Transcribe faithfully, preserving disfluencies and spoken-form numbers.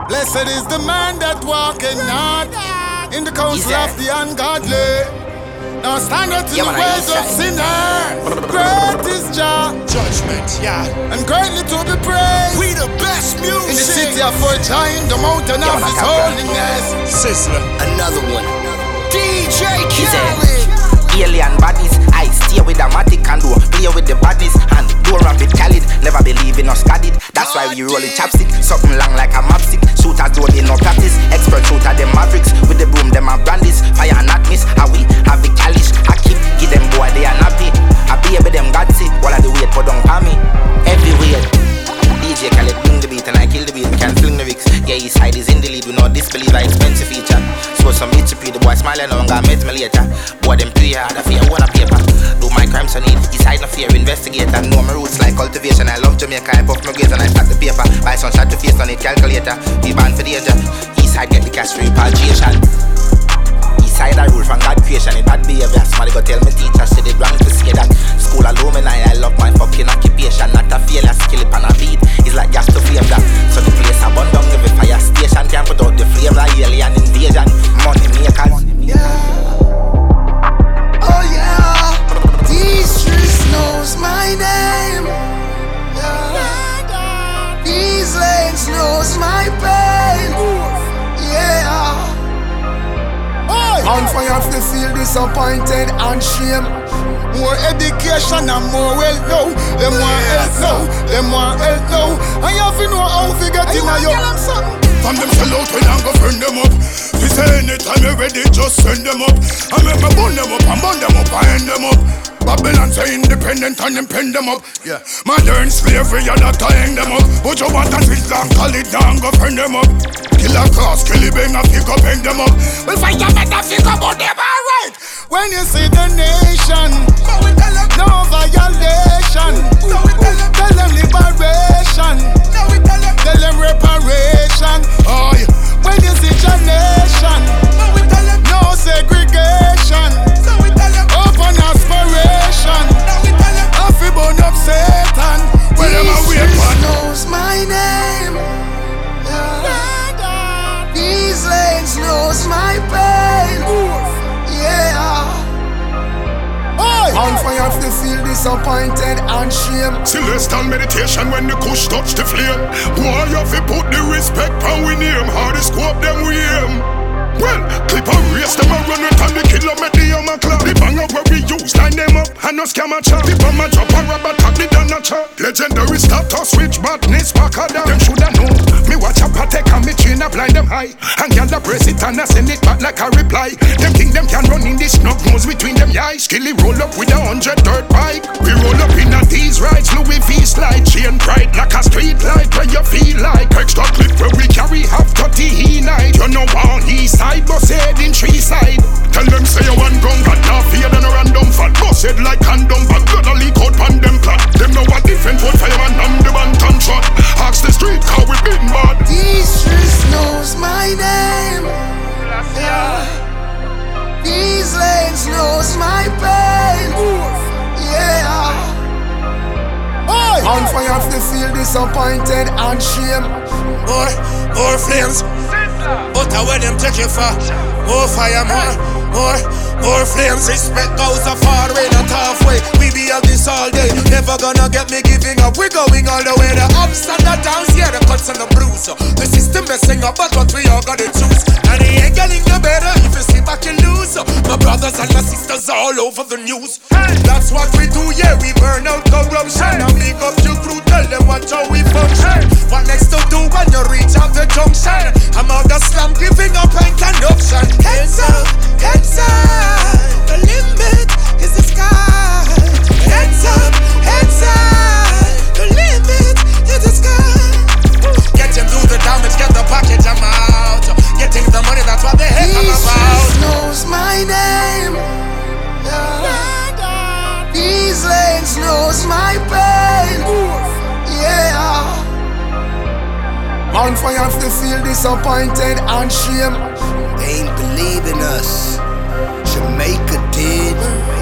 Blessed is the man that walketh not in the counsel of the ungodly, now standeth in Yeah, the man, ways of sinner. Great is Jah, Judgment, yeah. and greatly to be praised. We the best music In the city of Fort Giant, the mountain Yeah, of man, His I can't holiness. Sizzler. Another one. D J He said, Khaled. alien bodies, I stay with the matic and do play with the bodies and do rap with Khalid. Never believe in us Khalid. That's why we roll it chapstick, something long like a mapstick. Shooters do they no practice. Expert shooter them mavericks with the boom them a brandies. Fire not miss, how we have the calish. I keep give them boy they are nappy. I be with them gatsy while I do wait for don't pay me. Everywhere. D J Khaled bring the beat and I kill the beat. We can fling the lyrics. Yeah, his side is in the lead. We know disbelieve a expensive feature. So some bitch to the boy smiling on gonna meet me later. Boy them play hard, I fear one a paper. Do my crimes on it. His side no fear investigator. Know my roots like cultivation. I love Jamaica. I puff my grades and I start the paper. Buy some shot to face on it calculator. We ban for the danger. East side get the cash for repatriation. East side I rule from God creation. It bad behavior. Somebody go tell me teacher said it wrong to say that. School alumni, I love my fucking occupation. Not a failure, skill it on a beat. It's like gas to flame that. So the place I burn down every fire station. Can't put out the flame like alien invasion. Money makers. Yeah. Oh yeah. These streets knows my name. Yeah. These lanes knows my pain. Yeah. On fire to feel disappointed and shame. More education and more wealth now. Them want help now. Them want help now. And you have to know how to get in a yo. From them sell out when I'm gonna turn them up. They say anytime you're ready, just send them up. I make me burn them up and burn them up and end them up. Babylon say independent and them pen them up. Yeah. Modern slavery and not tying them up. But you want to sit down, call it down, go turn them up. Kill a cross, kill a bang, a figure, bang them up. We'll fight them and a figure, but them alright. When you see the nation, no violation. Tell them liberation. Tell them reparation. Oh, yeah. When you see the nation, no segregation. Open aspiration. Happy burn up Satan. Well, them a wait for knows my name. Yeah. These lanes knows my pain. Yeah. On fire to feel disappointed and shame. Celestial meditation when the kush touch the flame. Boy, you have to put the respect on we name. Hard to scope them we aim. Well, clip a race, them a run with and the killer met the armor club. The banger where we use, line them up, and no scam a chat. The bomber drop a rubber tap, the done a chat. Legendary status, switch badness, back of them. Them shoulda know, me watch a patek and me chain a blind them high. And y'all a brace it and a send it back like a reply. Them think them can run in this snug nose between them eyes. Skilly roll up with a hundred dirt bike. We roll up in a these rides, Louis V slide. Chain bright like a street light where you feel like. Extra clip where we carry half thirty he night. You know on east side, bus head in tree side. Tell them say you one gun, got now fear than a random fat. Bus head like condom, but gonna leak out pan them plot. Them know what different wood fireman and the bantam shot. Ask the street how we been bad. These streets knows my name. Yeah. These lanes knows my pain. Yeah. On fire to feel disappointed and shame. More, more flames. But I where them take you for. More fire, more, more, more flames. Respect goes a far way, not halfway. We be on this all day. Never gonna get me giving up. We're going all the way. The ups and the downs, yeah, the cuts and the bruise. The system messing up, but what we all gotta choose. And it ain't getting no better if you sit back and lose. My brothers and my sisters all over the news. That's what we do, yeah. We burn out corruption and make up your crew. Tell them what how we function. What next to do when you reach out the junction? I'm out the slum giving up and conduction. Hands up, hands up. The limit is the sky. Hands up, hands up. The limit is the sky. Get him through the damage, get the package, I'm out. Getting the money, that's what the heck I'm about. These knows my name. Yeah. These lanes knows my pain. Yeah. On fire to feel disappointed and shame. They ain't believe in us. Jamaica did.